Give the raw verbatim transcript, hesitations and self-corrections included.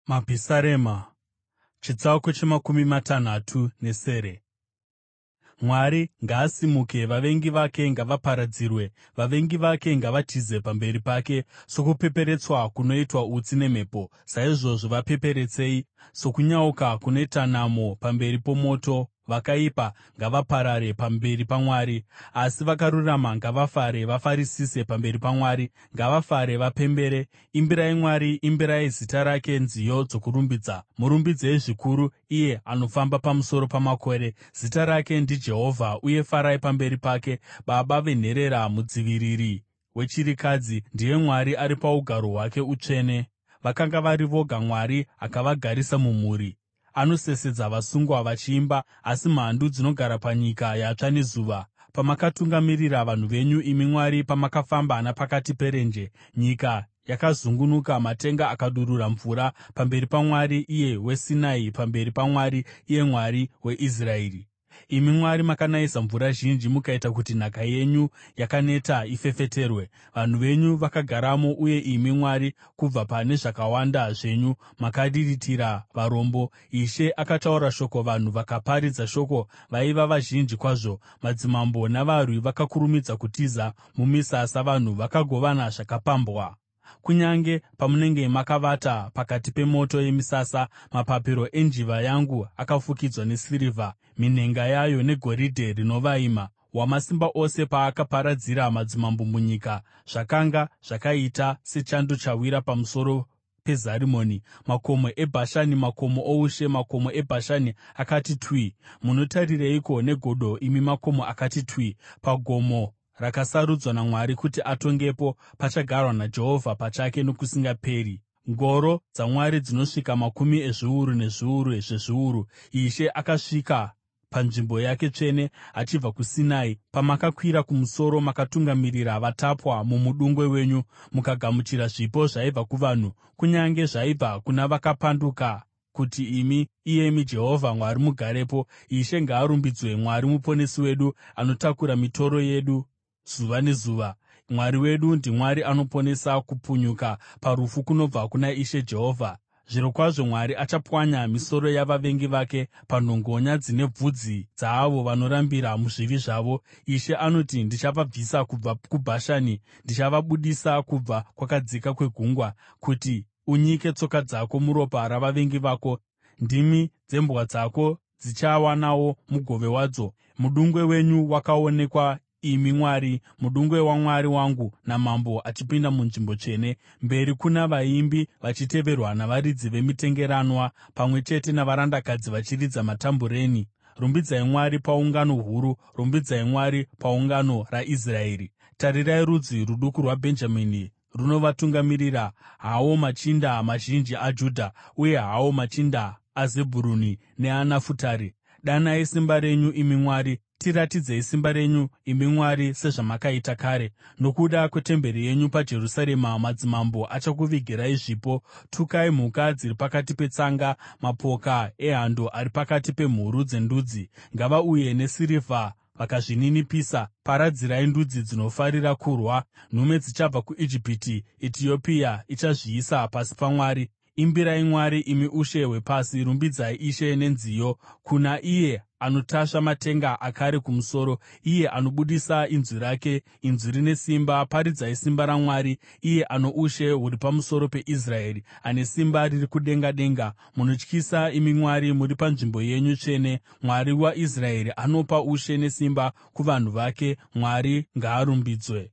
Mabhisarema, chitsauko chemakumi matanhatu nesere. Mwari ngaasimuke, vavengi vake ngavaparadzirwe; vavengi vake ngavatize pamberi pake. Sokupeperetswa kunoitwa utsi nemhepo, saizvozvo vapeperetsei; sokunyauka kunoita namo pamberi pomoto, vakaipa ngavaparare pamberi paMwari. Asi vakarurama ngavafare, vafarisise pamberi paMwari; ngavafare vapembere. Imbirai Mwari, imbirai zita rake nziyo dzokurumbidza; murumbidzei zvikuru iye anofamba pamusoro pamakore. Zita rake ndiJehovha, uye farai pamberi pake. Baba venherera, mudziviriri wechirikadzi, ndiye Mwari ari paugaro hwake utsvene. Vakanga vari voga, Mwari akavagarisa mumhuri. Anosesedza vasungwa vachiimba, asi mhandu dzinogara panyika yatsva nezuva. Pamakatungamirira vanhu venyu, imi Mwari, pamakafamba napakati perenje, nyika yakazungunuka, matenga akadurura mvura pamberi paMwari, iye weSinai, pamberi paMwari, iye Mwari weIsraeri. Imi Mwari, makanayisa mvura zhinji, mukaita kuti nhaka yenyu yakaneta ifefeterwe. Vanhu venyu vakagaramo, uye imi Mwari, kubva pane zvakawanda zvenyu makariritira varombo. Ishe akataura shoko, vanhu vakaparidza shoko, vaiva vazhinji kwazvo. Madzimambo navarwi vakakurumidza kutiza mumisasa, vanhu vakagovana zvakapambwa. Kunyange pamunenge makavata pakati pemoto yemisasa, mapapiro enjiva yangu akafukidzwa nesirivha, minhenga yayo negoridhe rinovaima. Wamasimba Ose paakaparadzira madzimambo munyika, zvakanga zvakaita sechando chawira pamusoro peZarimoni. Makomo eBhashani, makomo oushe, makomo eBhashani akati twi. Munotarireiko negodo, imi makomo akati twi? Pagomo rakasarudzwa naMwari kuti atongepo, pachagarwa naJehovha pachake nokusingaperi. Ngoro dzaMwari dzinosvika makumi ezviuru nezviuru zvezviuru. Ishe akasvika panzvimbo yake tsvene achibva kuSinai. Pamakakwira kumusoro, makatungamirira vatapwa mumudungwe wenyu, mukagamuchira zvipo zvaibva kuvanhu, kunyange zvaibva kuna vakapanduka, kuti imi, iyemi Jehovha Mwari, mugarepo. Ishe ngaarumbidzwe, Mwari Muponesi wedu, anotakura mitoro yedu zuva nezuva. Mwari wedu ndiMwari anoponesa kupunyuka parufu kunobva kuna Ishe Jehovha. Zvirokwazvo Mwari achapwanya misoro yavavengi vake panhongonya dzine bvudzi dzaavo vanorambira muzvivi zvavo. Ishe anoti, ndichavabvisa kubva kuBhashani, ndichavabudisa kubva kwakadzika kwegungwa, kuti unyike tsoka dzako muropa ravavengi vako. Ndimi dzembwa dzako dzichawanawo mugove wadzo. Mudungwe wenyu wakaonekwa, imi Mwari, mudungwe waMwari wangu namambo achipinda munzvimbo tsvene. Mberi kuna vaimbi vachiteverwa navaridzi vemitengeranwa, pamwe chete navarandakadzi vachiridza matambureni. Rumbidzai Mwari paungano huru, rumbidzai Mwari paungano raIsraeri. Tarirai, rudzi ruduku rwaBhenjamini runovatungamirira, hawo machinda mazhinji aJudha, uye hawo machinda aZebhuruni neaNafutari. Danai simba renyu, imi Mwari, tiratidzei simba renyu, imi Mwari, sezvamakaita kare. Nokuda kwetemberi yenyu paJerusarema, madzimambo achakuvigirai zvipo. Tukai mhuka dziri pakati petsanga, mapoka ehando ari pakati pemhuru dzendudzi. Ngavauye nesirivha vakazvininipisa. Paradzirai ndudzi dzinofarira kurwa. Nhume dzichabva kuIjipiti, Etiopia ichazviisa pasi paMwari. Imbirai Mwari, imi ushe hwepasi, rumbidzai Ishe nenziyo. Kuna iye anotasva matenga akare kumusoro, iye anobudisa inzwi rake, inzwi rine simba, paridzai simba raMwari, iye ano ushe huri pamusoro peIsraeri, ane simba riri kudenga denga. Munotyisa, imi Mwari, muri panzvimbo yenyu tsvene. Mwari waIsraeri anopa ushe nesimba kuvanhu vake. Mwari ngaarumbidzwe.